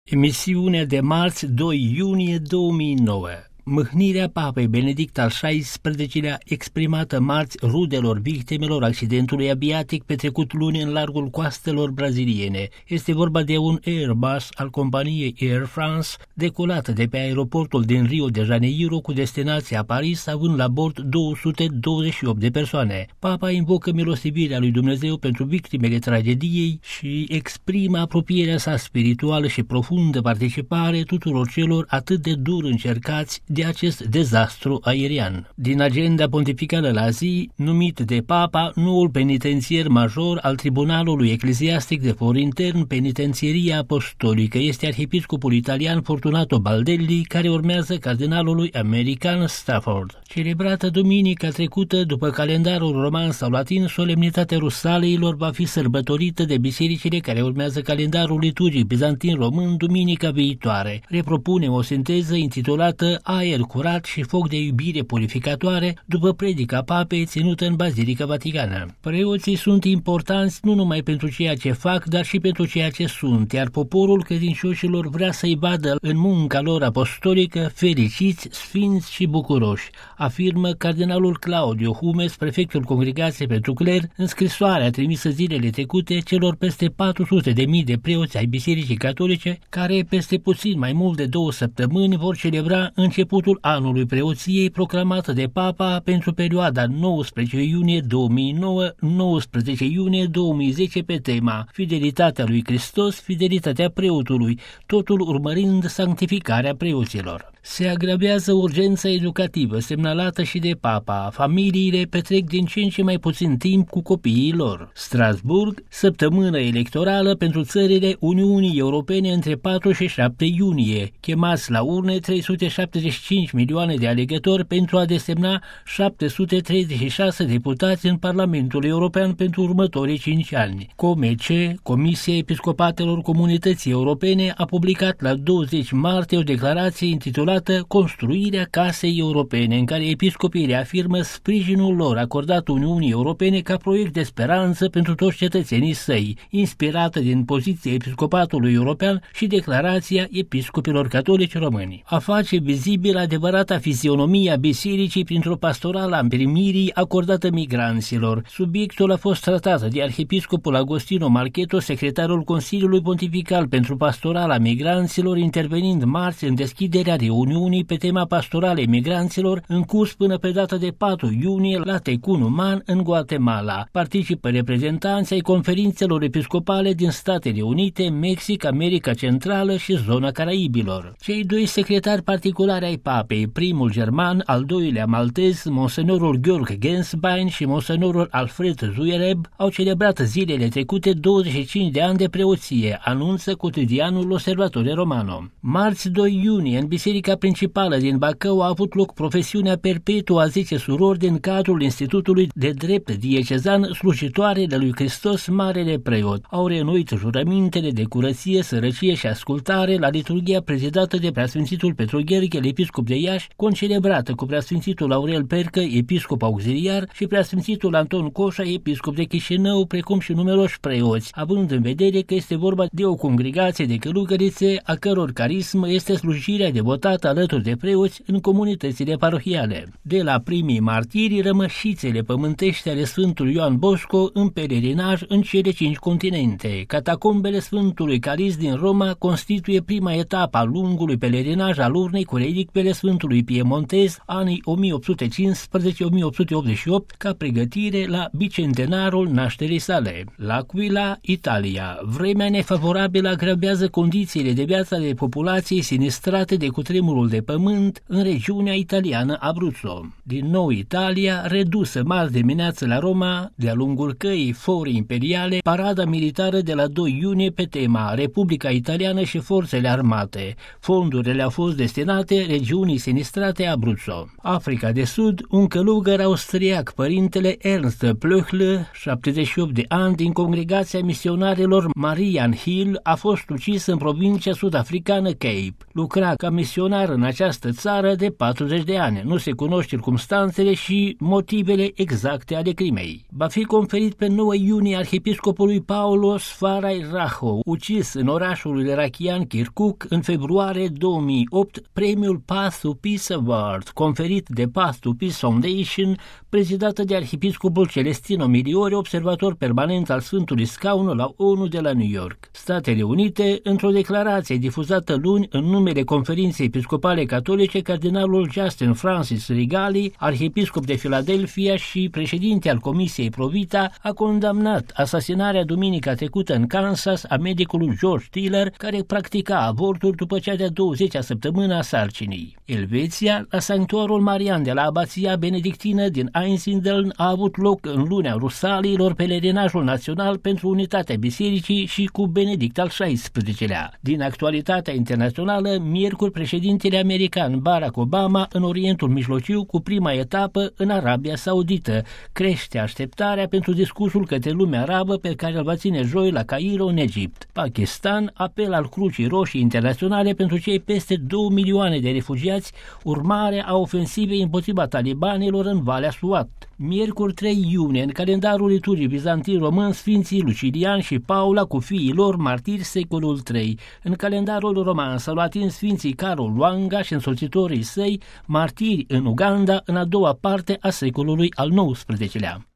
Emisiunea de marți 2 iunie 2009. Mâhnirea Papei Benedict al XVI-lea exprimată marți rudelor victimelor accidentului aviatic petrecut luni în largul coastelor braziliene. Este vorba de un Airbus al companiei Air France decolat de pe aeroportul din Rio de Janeiro cu destinația Paris, având la bord 228 de persoane. Papa invocă milostivirea lui Dumnezeu pentru victimele tragediei și exprimă apropierea sa spirituală și profundă participare tuturor celor atât de dur încercați de acest dezastru aerian. Din agenda pontificală la zi, numit de Papa noul penitențier major al Tribunalului Ecleziastic de For Intern, Penitențieria Apostolică, este arhiepiscopul italian Fortunato Baldelli, care urmează cardinalului american Stafford. Celebrată duminica trecută după calendarul roman sau latin, solemnitatea Rusaleilor va fi sărbătorită de bisericile care urmează calendarul liturgic bizantin român duminica viitoare. Repropune o sinteză intitulată Aer curat și foc de iubire purificatoare după predica papei ținută în Bazilica Vaticană. Preoții sunt importanți nu numai pentru ceea ce fac, dar și pentru ceea ce sunt, iar poporul credincioșilor vrea să-i vadă în munca lor apostolică fericiți, sfinți și bucuroși, afirmă cardinalul Claudio Humes, prefectul Congregației pentru Cler, în scrisoarea trimisă zilele trecute celor peste 400.000 de preoți ai Bisericii Catolice, care peste puțin mai mult de 2 săptămâni vor celebra începutul anului preoției proclamată de Papa pentru perioada 19 iunie 2009-19 iunie 2010 pe tema Fidelitatea lui Hristos, fidelitatea preotului, totul urmărind sanctificarea preoților. Se agravează urgența educativă semnalată și de Papa. Familiile petrec din ce în ce mai puțin timp cu copiii lor. Strasburg, săptămână electorală pentru țările Uniunii Europene între 4 și 7 iunie. Chemați la urne 375 milioane de alegători pentru a desemna 736 deputați în Parlamentul European pentru următorii 5 ani. COMEC, Comisia Episcopatelor Comunității Europene, a publicat la 20 martie o declarație intitulată Construirea Casei Europene, în care episcopii reafirmă sprijinul lor acordat Uniunii Europene ca proiect de speranță pentru toți cetățenii săi, inspirată din poziția Episcopatului European și declarația episcopilor catolici români. A face vizibil adevărata fizionomia bisericii printr-o pastorală a primirii acordată migranților. Subiectul a fost tratat de arhiepiscopul Agostino Marcheto, secretarul Consiliului Pontifical pentru pastorala migranților, intervenind marți în deschiderea reuniunii pe tema pastoralei migranților în curs până pe data de 4 iunie la Tecunuman, în Guatemala. Participă reprezentanți ai conferințelor episcopale din Statele Unite, Mexic, America Centrală și zona Caraibilor. Cei 2 secretari particulari ai papei, primul german, al doilea maltez, monsenorul Georg Gensbein și monsenorul Alfred Zuereb, au celebrat zilele trecute 25 de ani de preoție, anunță quotidianul Osservatore Romano. Marți 2 iunie, în Biserica Principală din Bacău a avut loc profesiunea perpetuă a 10 surori din cadrul Institutului de Drept Diecezan Slujitoarele lui Hristos Marele Preot. Au reînnoit jurămintele de curăție, sărăcie și ascultare la liturghia prezidată de Preasfințitul Petru Gherghel, episcop de Iași, concelebrată cu Preasfințitul Aurel Percă, episcop auxiliar, și Preasfințitul Anton Coșa, episcop de Chișinău, precum și numeroși preoți, având în vedere că este vorba de o congregație de călugărițe a căror carismă este slujirea devotată alături de preoți în comunitățile parohiale. De la primii martiri, rămășițele pământești ale Sfântului Ioan Bosco în pelerinaj în cele 5 continente. Catacombele Sfântului Calis din Roma constituie prima etapă a lungului pelerinaj al urnei cu relicvele Sfântului Piemontez, anii 1815-1888, ca pregătire la bicentenarul nașterii sale. L'Aquila, Italia. Vremea nefavorabilă agravează condițiile de viață ale populației sinistrate de cutremurul de pământ în regiunea italiană Abruzzo. Din nou Italia, redusă marți dimineață la Roma, de-a lungul căii Fori Imperiale, parada militară de la 2 iunie pe tema Republica Italiană și forțele armate. Fondurile au fost destinate regiunii sinistrate Abruzzo. Africa de Sud, un călugăr austriac, părintele Ernst Plöchle, 78 de ani, din congregația misionarilor Marian Hill, a fost ucis în provincia sud-africană Cape. Lucra ca misionar temporar în această țară de 40 de ani. Nu se cunosc circumstanțele și motivele exacte ale crimei. Va fi conferit pe 9 iunie arhiepiscopului Paulos Farai Raho, ucis în orașul irachian Kirkuk în februarie 2008, premiul Path to Peace Award, conferit de Path to Peace Foundation, prezidată de arhiepiscopul Celestino Miliori, observator permanent al Sfântului Scaun la ONU de la New York. Statele Unite, într-o declarație difuzată luni în numele Conferinței Episcopale Catolice, cardinalul Justin Francis Rigali, arhiepiscop de Philadelphia și președinte al Comisiei Provita, a condamnat asasinarea duminica trecută în Kansas a medicului George Tiller, care practica avorturi după cea de-a 20-a săptămână a sarcinii. Elveția, la sanctuarul marian de la abația benedictină din Einsiedeln, a avut loc în lunea Rusaliilor pelerinajul național pentru unitatea bisericii și cu Benedict al XVI-lea. Din actualitatea internațională, miercuri, președintele american Barack Obama în Orientul Mijlociu cu prima etapă în Arabia Saudită. Crește așteptarea pentru discursul către lumea arabă pe care îl va ține joi la Cairo, în Egipt. Pakistan, apel al Crucii Roșii Internaționale pentru cei peste 2 milioane de refugiați, urmare a ofensivei împotriva talibanilor în Valea Suat. Miercuri 3 iunie, în calendarul liturgic bizantin român, Sfinții Lucilian și Paula cu fiii lor martiri secolul III. În calendarul roman s-au atins Sfinții Carol Lwanga și însoțitorii săi, martiri în Uganda, în a doua parte a secolului al XIX-lea.